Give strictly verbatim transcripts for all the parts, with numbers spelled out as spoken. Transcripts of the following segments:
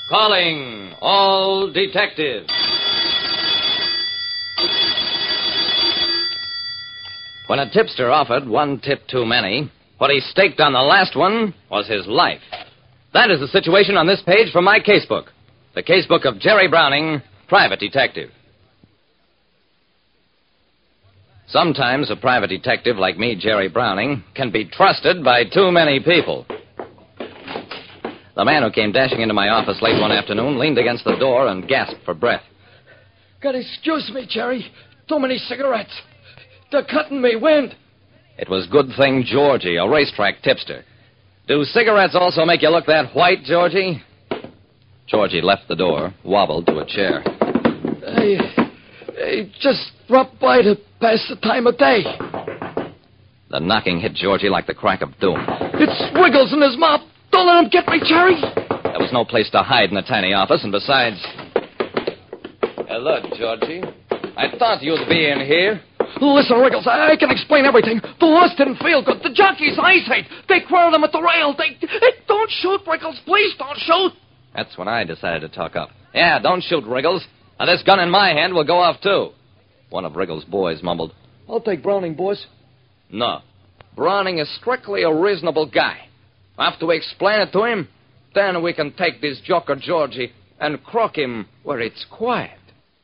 Calling all detectives. When a tipster offered one tip too many, what he staked on the last one was his life. That is the situation on this page from my casebook. The casebook of Jerry Browning, private detective. Sometimes a private detective like me, Jerry Browning, can be trusted by too many people. The man who came dashing into my office late one afternoon leaned against the door and gasped for breath. God, excuse me, Jerry. Too many cigarettes. They're cutting me wind. It was good thing Georgie, a racetrack tipster. Do cigarettes also make you look that white, Georgie? Georgie left the door, wobbled to a chair. I, I just dropped by to pass the time of day. The knocking hit Georgie like the crack of doom. It's Riggles in his mouth. Don't let him get me, Jerry. There was no place to hide in the tiny office, and besides... Hello, Georgie. I thought you'd be in here. Listen, Riggles, I can explain everything. The horse didn't feel good. The jockey's eyes ate. They quarreled him at the rail. They... Hey, don't shoot, Riggles. Please don't shoot. That's when I decided to talk up. Yeah, don't shoot, Riggles. Now, this gun in my hand will go off, too. One of Riggles' boys mumbled. I'll take Browning, boys. No. Browning is strictly a reasonable guy. After we explain it to him, then we can take this joker Georgie and croak him where it's quiet.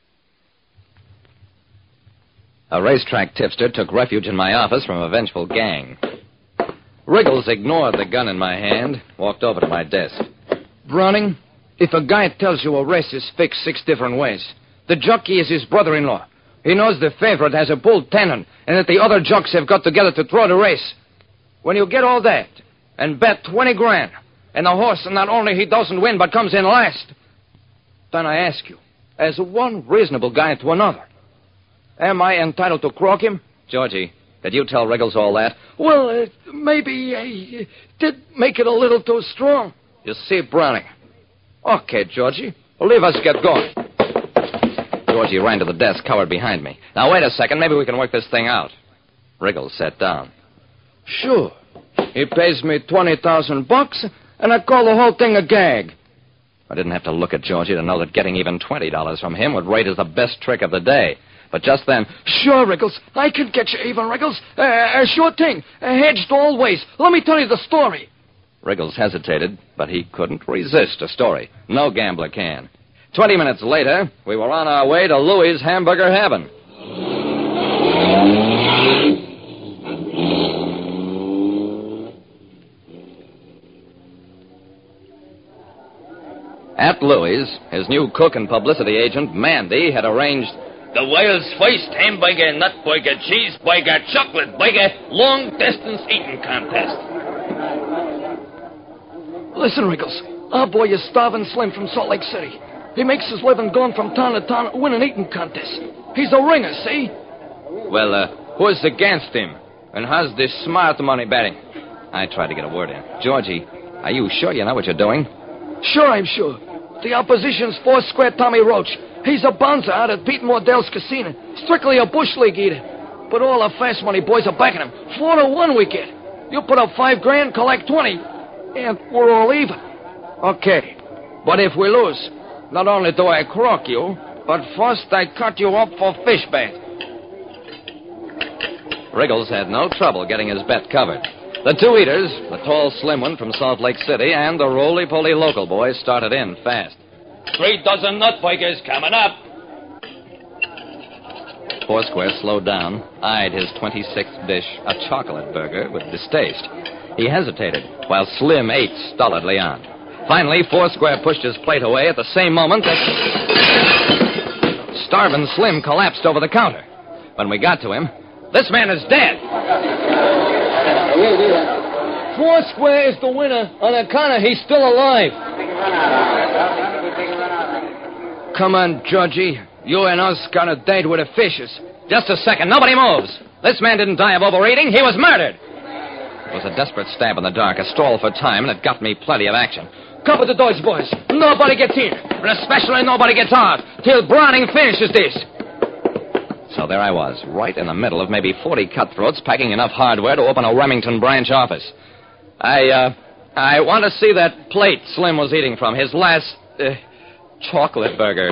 A racetrack tipster took refuge in my office from a vengeful gang. Riggles ignored the gun in my hand, walked over to my desk. Browning, if a guy tells you a race is fixed six different ways, the jockey is his brother-in-law. He knows the favorite has a bull tendon and that the other jocks have got together to throw the race. When you get all that and bet twenty grand, and the horse not only he doesn't win but comes in last, then I ask you, as one reasonable guy to another, am I entitled to croak him? Georgie, did you tell Riggles all that? Well, uh, maybe I uh, did make it a little too strong. You see, Browning. Okay, Georgie, leave us get going. Georgie ran to the desk, cowered behind me. Now, wait a second. Maybe we can work this thing out. Riggles sat down. Sure. He pays me twenty thousand bucks, and I call the whole thing a gag. I didn't have to look at Georgie to know that getting even twenty dollars from him would rate as the best trick of the day. But just then... Sure, Riggles. I can get you even, Riggles. Uh, uh, sure thing. Uh, hedged all ways. Let me tell you the story. Riggles hesitated, but he couldn't resist a story. No gambler can. Twenty minutes later, we were on our way to Louie's Hamburger Heaven. At Louie's, his new cook and publicity agent, Mandy, had arranged the world's first hamburger, nut burger, cheese burger, chocolate burger, long-distance eating contest. Listen, Riggles, our boy is starving slim from Salt Lake City. He makes his living going from town to town winning eating contests. He's a ringer, see? Well, uh, who's against him? And how's this smart money betting? I tried to get a word in. Georgie, are you sure you know what you're doing? Sure, I'm sure. The opposition's four-square Tommy Roach. He's a bouncer out at Pete Mordell's casino. Strictly a bush league eater. But all the fast money boys are backing him. Four to one we get. You put up five grand, collect twenty, and we're all even. Okay. But if we lose, not only do I croak you, but first I cut you up for fish bait. Riggles had no trouble getting his bet covered. The two eaters, the tall, slim one from Salt Lake City, and the roly-poly local boy started in fast. Three dozen nut burgers coming up. Foursquare slowed down, eyed his twenty-sixth dish, a chocolate burger, with distaste. He hesitated, while Slim ate stolidly on. Finally, Foursquare pushed his plate away at the same moment that... Starving Slim collapsed over the counter. When we got to him, this man is dead. Foursquare is the winner. On account of he's still alive. Come on, Georgie. You and us got a date with the fishes. Just a second. Nobody moves. This man didn't die of overeating. He was murdered. It was a desperate stab in the dark, a stall for time, and it got me plenty of action. Cover the doors, boys. Nobody gets in. And especially nobody gets out till Browning finishes this. So there I was, right in the middle of maybe forty cutthroats packing enough hardware to open a Remington branch office. I, uh, I want to see that plate Slim was eating from, his last... Uh, chocolate burger.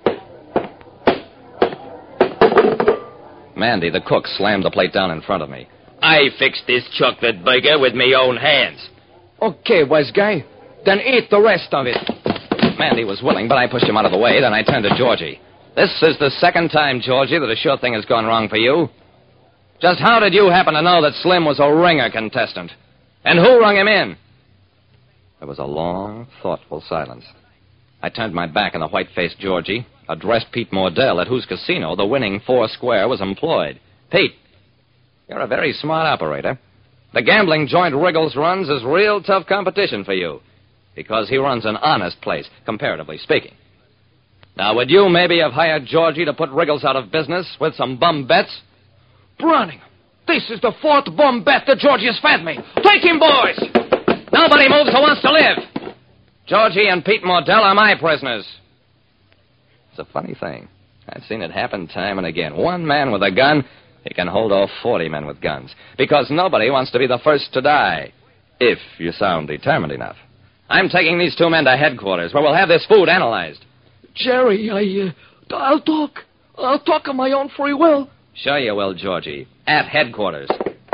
Mandy, the cook, slammed the plate down in front of me. I fixed this chocolate burger with me own hands. Okay, wise guy. Then eat the rest of it. Mandy was willing, but I pushed him out of the way. Then I turned to Georgie. This is the second time, Georgie, that a sure thing has gone wrong for you. Just how did you happen to know that Slim was a ringer contestant? And who rung him in? There was a long, thoughtful silence. I turned my back on the white-faced Georgie, addressed Pete Mordell, at whose casino the winning four square was employed. Pete, you're a very smart operator. The gambling joint Wriggles runs is real tough competition for you, because he runs an honest place, comparatively speaking. Now, would you maybe have hired Georgie to put Wriggles out of business with some bum bets? Browning, this is the fourth bum bet that Georgie has fed me. Take him, boys! Nobody moves who wants to live. Georgie and Pete Mordell are my prisoners. It's a funny thing. I've seen it happen time and again. One man with a gun, he can hold off forty men with guns, because nobody wants to be the first to die, if you sound determined enough. I'm taking these two men to headquarters, where we'll have this food analyzed. Jerry, I, uh, I'll talk. I'll talk on my own free will. Sure you will, Georgie. At headquarters.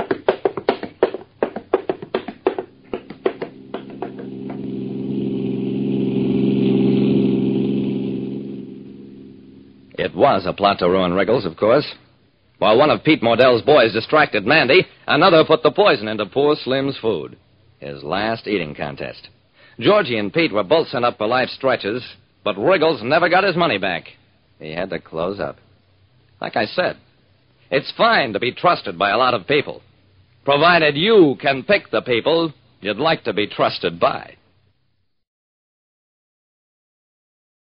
It was a plot to ruin Wriggles, of course. While one of Pete Mordell's boys distracted Mandy, another put the poison into poor Slim's food. His last eating contest. Georgie and Pete were both sent up for life stretches, but Wriggles never got his money back. He had to close up. Like I said, it's fine to be trusted by a lot of people, provided you can pick the people you'd like to be trusted by.